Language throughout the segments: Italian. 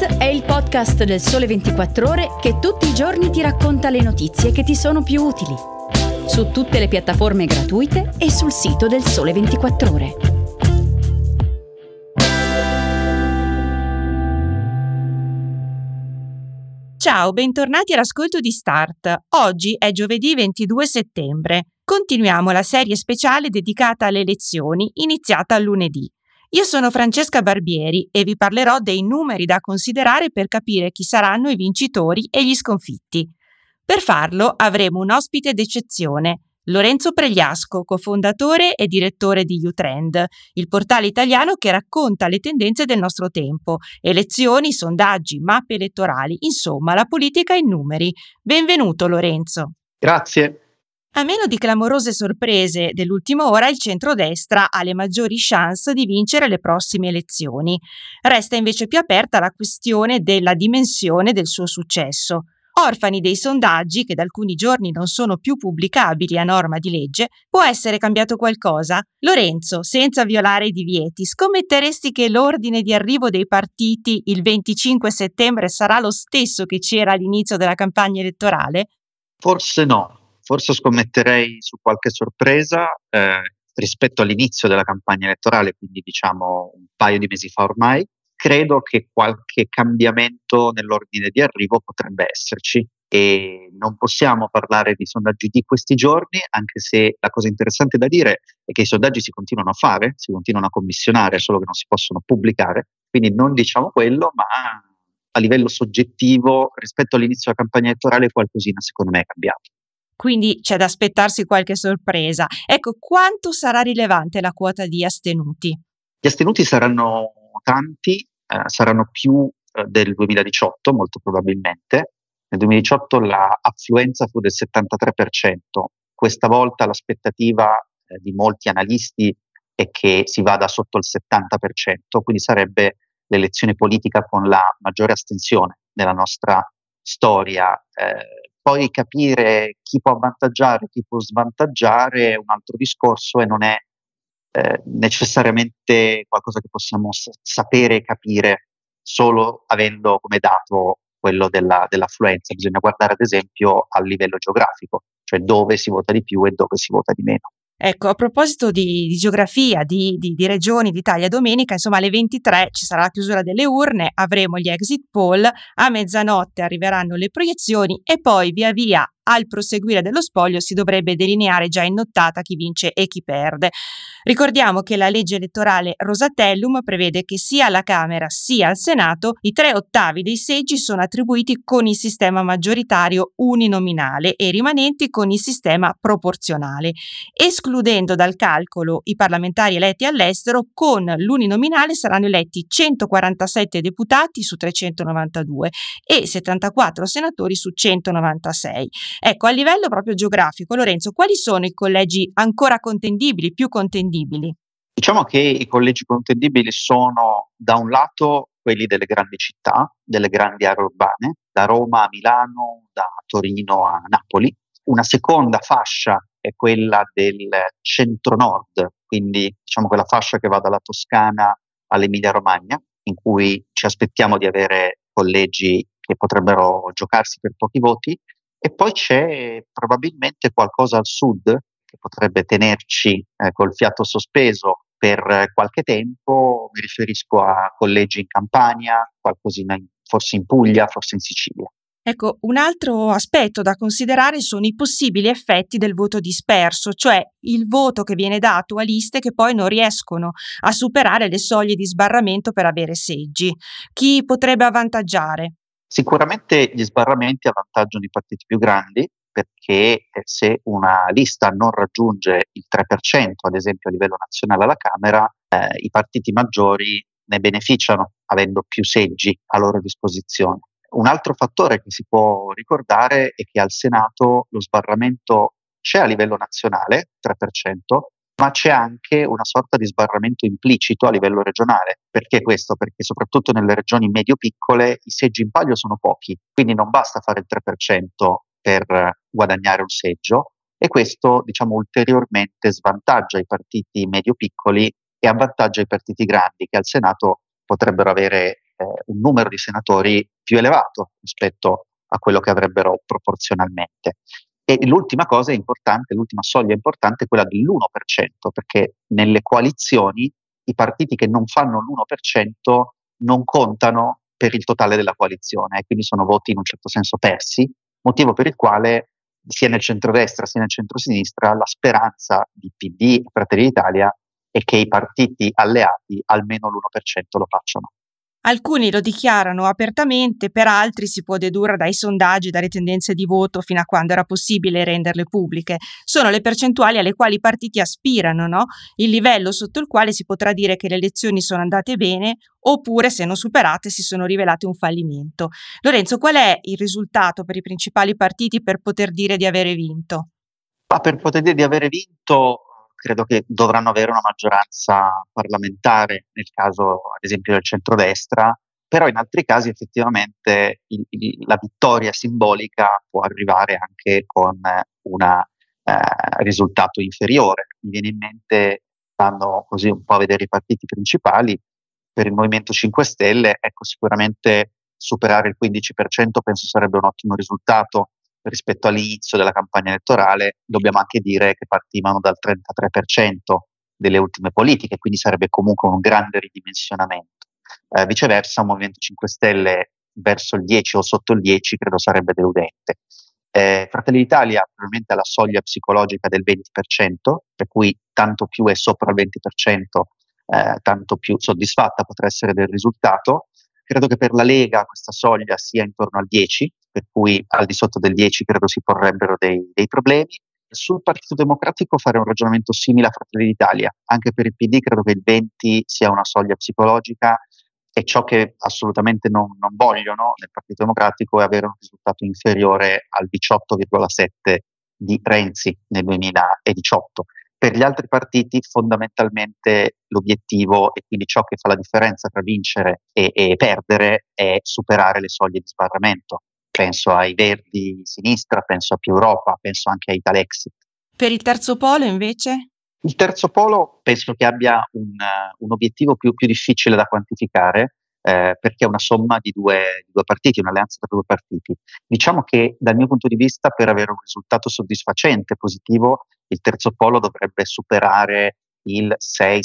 Start è il podcast del Sole 24 Ore che tutti i giorni ti racconta le notizie che ti sono più utili. Su tutte le piattaforme gratuite e sul sito del Sole 24 Ore. Ciao, bentornati all'ascolto di Start. Oggi è giovedì 22 settembre. Continuiamo la serie speciale dedicata alle elezioni, iniziata lunedì. Io sono Francesca Barbieri e vi parlerò dei numeri da considerare per capire chi saranno i vincitori e gli sconfitti. Per farlo avremo un ospite d'eccezione, Lorenzo Pregliasco, cofondatore e direttore di YouTrend, il portale italiano che racconta le tendenze del nostro tempo, elezioni, sondaggi, mappe elettorali, insomma la politica in numeri. Benvenuto Lorenzo. Grazie. A meno di clamorose sorprese dell'ultima ora, il centrodestra ha le maggiori chance di vincere le prossime elezioni. Resta invece più aperta la questione della dimensione del suo successo. Orfani dei sondaggi, che da alcuni giorni non sono più pubblicabili a norma di legge, può essere cambiato qualcosa? Lorenzo, senza violare i divieti, scommetteresti che l'ordine di arrivo dei partiti il 25 settembre sarà lo stesso che c'era all'inizio della campagna elettorale? Forse no. Forse scommetterei su qualche sorpresa rispetto all'inizio della campagna elettorale, quindi diciamo un paio di mesi fa ormai. Credo che qualche cambiamento nell'ordine di arrivo potrebbe esserci e non possiamo parlare di sondaggi di questi giorni, anche se la cosa interessante da dire è che i sondaggi si continuano a fare, si continuano a commissionare, solo che non si possono pubblicare, quindi non diciamo quello, ma a livello soggettivo rispetto all'inizio della campagna elettorale qualcosina secondo me è cambiato. Quindi c'è da aspettarsi qualche sorpresa. Ecco, quanto sarà rilevante la quota di astenuti? Gli astenuti saranno tanti, saranno più del 2018 molto probabilmente. Nel 2018 la affluenza fu del 73%, questa volta l'aspettativa di molti analisti è che si vada sotto il 70%, quindi sarebbe l'elezione politica con la maggiore astensione nella nostra storia. Poi capire chi può avvantaggiare, chi può svantaggiare è un altro discorso e non è necessariamente qualcosa che possiamo sapere e capire solo avendo come dato quello dell'affluenza. Bisogna guardare ad esempio al livello geografico, cioè dove si vota di più e dove si vota di meno. Ecco, a proposito di geografia, di regioni d'Italia, domenica, insomma alle 23 ci sarà la chiusura delle urne, avremo gli exit poll, a mezzanotte arriveranno le proiezioni e poi via via al proseguire dello spoglio si dovrebbe delineare già in nottata chi vince e chi perde. Ricordiamo che la legge elettorale Rosatellum prevede che sia alla Camera sia al Senato i 3/8 dei seggi sono attribuiti con il sistema maggioritario uninominale e i rimanenti con il sistema proporzionale, escludendo dal calcolo i parlamentari eletti all'estero. Con l'uninominale saranno eletti 147 deputati su 392 e 74 senatori su 196. Ecco, a livello proprio geografico, Lorenzo, quali sono i collegi ancora contendibili, più contendibili? Diciamo che i collegi contendibili sono da un lato quelli delle grandi città, delle grandi aree urbane, da Roma a Milano, da Torino a Napoli. Una seconda fascia è quella del centro-nord, quindi diciamo quella fascia che va dalla Toscana all'Emilia-Romagna, in cui ci aspettiamo di avere collegi che potrebbero giocarsi per pochi voti. E poi c'è probabilmente qualcosa al sud che potrebbe tenerci col fiato sospeso per qualche tempo. Mi riferisco a collegi in Campania, qualcosina forse in Puglia, forse in Sicilia. Ecco, un altro aspetto da considerare sono i possibili effetti del voto disperso, cioè il voto che viene dato a liste che poi non riescono a superare le soglie di sbarramento per avere seggi. Chi potrebbe avvantaggiare? Sicuramente gli sbarramenti avvantaggiano i partiti più grandi perché se una lista non raggiunge il 3%, ad esempio a livello nazionale alla Camera, i partiti maggiori ne beneficiano avendo più seggi a loro disposizione. Un altro fattore che si può ricordare è che al Senato lo sbarramento c'è a livello nazionale, 3%, ma c'è anche una sorta di sbarramento implicito a livello regionale. Perché questo? Perché soprattutto nelle regioni medio-piccole i seggi in palio sono pochi, quindi non basta fare il 3% per guadagnare un seggio e questo, diciamo, ulteriormente svantaggia i partiti medio-piccoli e avvantaggia i partiti grandi che al Senato potrebbero avere un numero di senatori più elevato rispetto a quello che avrebbero proporzionalmente. E l'ultima cosa importante, l'ultima soglia importante è quella dell'1%, perché nelle coalizioni i partiti che non fanno l'1% non contano per il totale della coalizione, e quindi sono voti in un certo senso persi, motivo per il quale sia nel centrodestra sia nel centrosinistra la speranza di PD e Fratelli d'Italia è che i partiti alleati almeno l'1% lo facciano. Alcuni lo dichiarano apertamente, per altri si può dedurre dai sondaggi, dalle tendenze di voto fino a quando era possibile renderle pubbliche. Sono le percentuali alle quali i partiti aspirano, no? Il livello sotto il quale si potrà dire che le elezioni sono andate bene, oppure, se non superate, si sono rivelate un fallimento. Lorenzo, qual è il risultato per i principali partiti per poter dire di avere vinto? Ma per poter dire di avere vinto, credo che dovranno avere una maggioranza parlamentare, nel caso ad esempio del centrodestra, però in altri casi effettivamente la vittoria simbolica può arrivare anche con un risultato inferiore. Mi viene in mente, andando così un po' a vedere i partiti principali, per il Movimento 5 Stelle, ecco, sicuramente superare il 15% penso sarebbe un ottimo risultato rispetto all'inizio della campagna elettorale. Dobbiamo anche dire che partivano dal 33% delle ultime politiche, quindi sarebbe comunque un grande ridimensionamento. Viceversa, un Movimento 5 Stelle verso il 10 o sotto il 10 credo sarebbe deludente. Fratelli d'Italia probabilmente ha la soglia psicologica del 20%, per cui tanto più è sopra il 20%, tanto più soddisfatta potrà essere del risultato. Credo che per la Lega questa soglia sia intorno al 10, per cui al di sotto del 10 credo si porrebbero dei problemi. Sul Partito Democratico fare un ragionamento simile a Fratelli d'Italia. Anche per il PD credo che il 20 sia una soglia psicologica, e ciò che assolutamente non vogliono nel Partito Democratico è avere un risultato inferiore al 18,7 di Renzi nel 2018. Per gli altri partiti fondamentalmente l'obiettivo, e quindi ciò che fa la differenza tra vincere e perdere, è superare le soglie di sbarramento. Penso ai Verdi di sinistra, penso a Più Europa, penso anche a Italexit. Per il terzo polo invece? Il terzo polo penso che abbia un obiettivo più difficile da quantificare, perché è una somma di due partiti, un'alleanza tra due partiti. Diciamo che dal mio punto di vista, per avere un risultato soddisfacente, positivo, il terzo polo dovrebbe superare il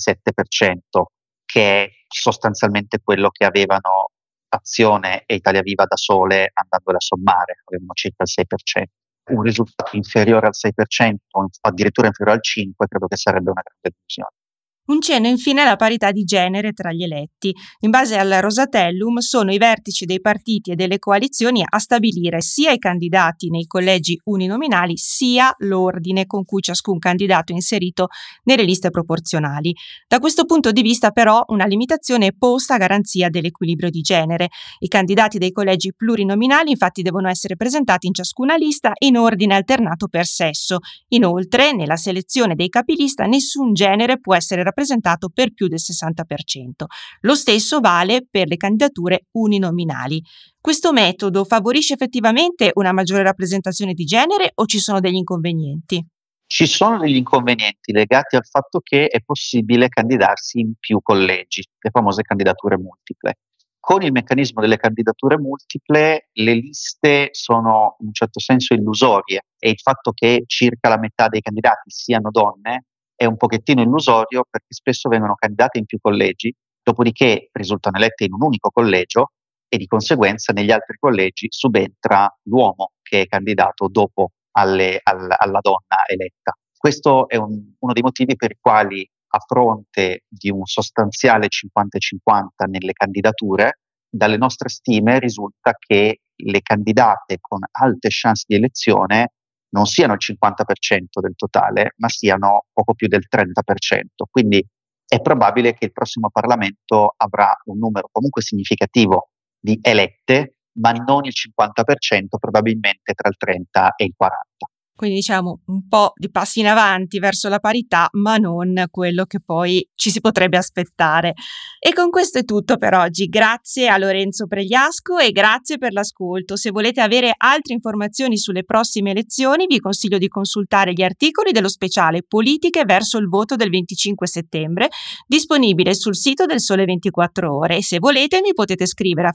6-7%, che è sostanzialmente quello che avevano Azione e Italia Viva da sole, andandole a sommare, avevano circa il 6%. Un risultato inferiore al 6%, o addirittura inferiore al 5%, credo che sarebbe una grande delusione. Un cenno infine alla parità di genere tra gli eletti. In base al Rosatellum sono i vertici dei partiti e delle coalizioni a stabilire sia i candidati nei collegi uninominali sia l'ordine con cui ciascun candidato è inserito nelle liste proporzionali. Da questo punto di vista però una limitazione è posta a garanzia dell'equilibrio di genere. I candidati dei collegi plurinominali infatti devono essere presentati in ciascuna lista in ordine alternato per sesso. Inoltre, nella selezione dei capilista nessun genere può essere rappresentato per più del 60%. Lo stesso vale per le candidature uninominali. Questo metodo favorisce effettivamente una maggiore rappresentazione di genere o ci sono degli inconvenienti? Ci sono degli inconvenienti legati al fatto che è possibile candidarsi in più collegi, le famose candidature multiple. Con il meccanismo delle candidature multiple le liste sono in un certo senso illusorie, e il fatto che circa la metà dei candidati siano donne è un pochettino illusorio, perché spesso vengono candidate in più collegi, dopodiché risultano elette in un unico collegio e di conseguenza negli altri collegi subentra l'uomo che è candidato dopo alla donna eletta. Questo è uno dei motivi per i quali, a fronte di un sostanziale 50-50 nelle candidature, dalle nostre stime risulta che le candidate con alte chance di elezione non siano il 50% del totale, ma siano poco più del 30%. Quindi è probabile che il prossimo Parlamento avrà un numero comunque significativo di elette, ma non il 50%, probabilmente tra il 30 e il 40%. Quindi diciamo un po' di passi in avanti verso la parità, ma non quello che poi ci si potrebbe aspettare. E con questo è tutto per oggi. Grazie a Lorenzo Pregliasco e grazie per l'ascolto. Se volete avere altre informazioni sulle prossime elezioni, vi consiglio di consultare gli articoli dello speciale Politiche verso il voto del 25 settembre, disponibile sul sito del Sole 24 Ore. E se volete mi potete scrivere a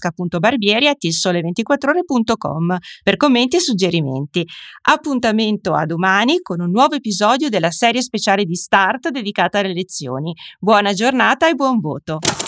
francesca.barbieri@ilsole24ore.com per commenti e suggerimenti. Appuntamento a domani con un nuovo episodio della serie speciale di Start dedicata alle elezioni. Buona giornata e buon voto!